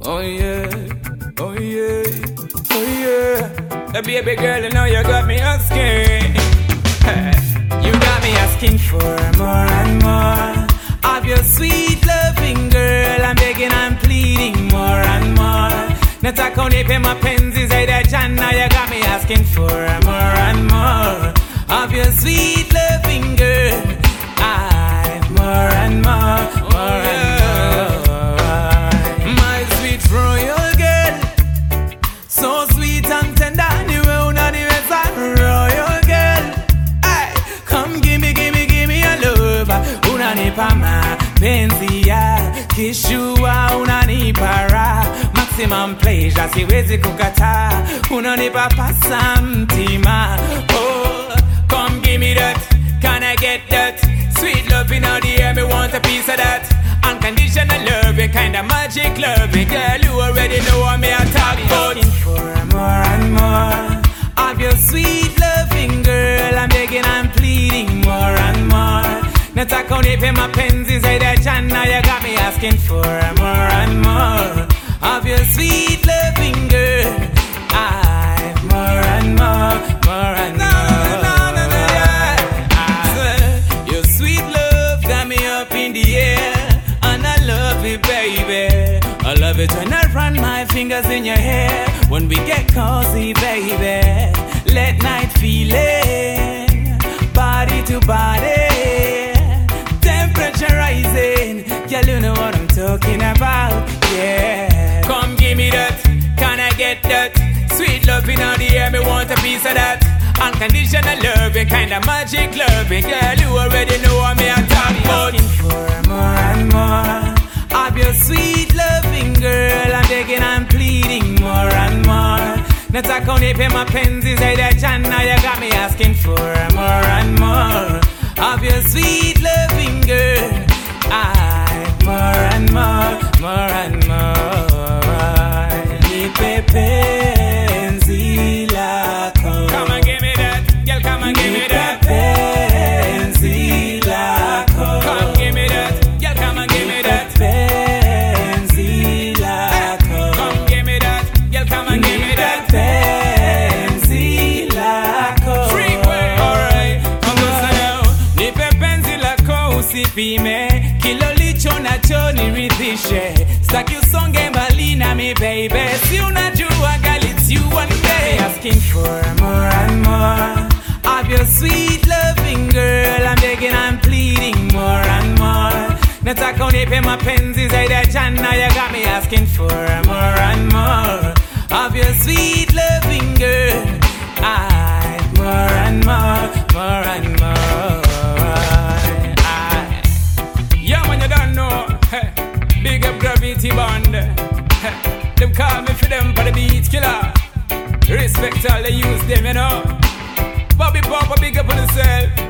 Oh yeah, oh yeah, oh yeah. A baby girl, you know you got me asking. You got me asking for more and more of your sweet loving, girl. I'm begging, I'm pleading more and more. Nataka unipe mapenzi zaidi ya jana. You got me asking for more and more of your sweet loving, girl. More and more, more and more. My sweet royal girl, so sweet and tender. Niwe unaniweza royal girl. Ay, come give me your love. Unanipa mapenzi ya kishua, unanipa raha, maximum pleasure, siwezi kukataa. Unanipa pasa mtima. Oh, come give me that, can I get that? Sweet love in the air, me want a piece of that. Unconditional loving, kinda magic loving. Girl, you already know what me a talk about. For more and more of your sweet loving, girl. I'm begging, I'm pleading more and more. Nataka unipe mapenzi zaidi ya jana. You got me asking for more and more of your sweet loving, girl. More and more, more and more. Baby, I love it when I run my fingers in your hair. When we get cozy, baby, late night feeling, body to body, temperature rising. Girl, you know what I'm talking about, yeah. Come give me that, can I get that? Sweet love in the air, me want a piece of that. Unconditional loving, kinda magic loving. Girl, you already know what me a talk about. For more and more of your sweet loving, girl. I'm begging, I'm pleading more and more. Nataka unipe mapenzi zaidi ya jana. You got me asking for more and more of your sweet loving, girl. More and more, more and more. Nipe penzi lako. Come and give me that, girl, come and give me that. Penzi lako. Come give me that, girl, come and give me that. Usipime kilo licho nacho niridhishe. Staki usonge mbali na mi baby, si unajua girl it's you one day. Asking for more and more of your sweet loving, girl. I'm begging, I'm pleading more and more. Nataka unipe mapenzi zaidi ya jana. You got me asking for more and more of your sweet loving, girl. More and more, more and more. Big up Gravity Band. Them call me for them for the beat killer. Respect all they use them, you know. Bobby Papa, big up on himself.